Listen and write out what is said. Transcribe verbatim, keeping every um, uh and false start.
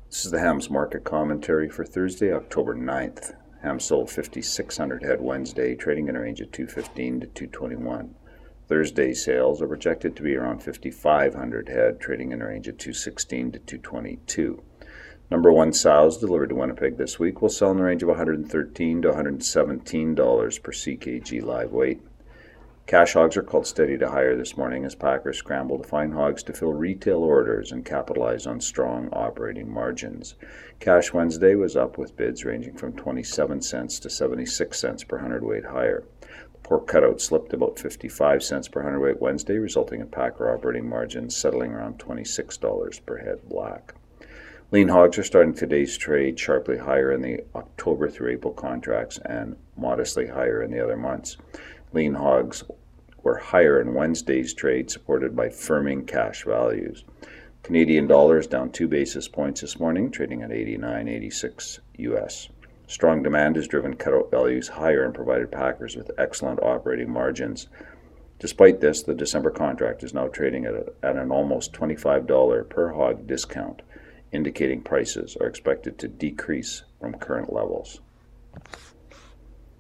This is the hams market commentary for Thursday, October ninth. Hams sold fifty-six hundred head Wednesday, trading in a range of two fifteen to two twenty-one. Thursday sales are projected to be around fifty-five hundred head, trading in a range of two sixteen to two twenty-two. Number one sows delivered to Winnipeg this week will sell in the range of one hundred thirteen to one hundred seventeen dollars per C K G live weight. Cash hogs are called steady to higher this morning as packers scramble to find hogs to fill retail orders and capitalize on strong operating margins. Cash Wednesday was up with bids ranging from twenty-seven cents to seventy-six cents per hundredweight higher. The pork cutout slipped about fifty-five cents per hundredweight Wednesday, resulting in packer operating margins settling around twenty-six dollars per head black. Lean hogs are starting today's trade sharply higher in the October through April contracts and modestly higher in the other months. Lean hogs were higher in Wednesday's trade, supported by firming cash values. Canadian dollar is down two basis points this morning, trading at eighty-nine eighty-six U S. Strong demand has driven cutout values higher and provided packers with excellent operating margins. Despite this, the December contract is now trading at, a, at an almost twenty-five dollars per hog discount, indicating prices are expected to decrease from current levels.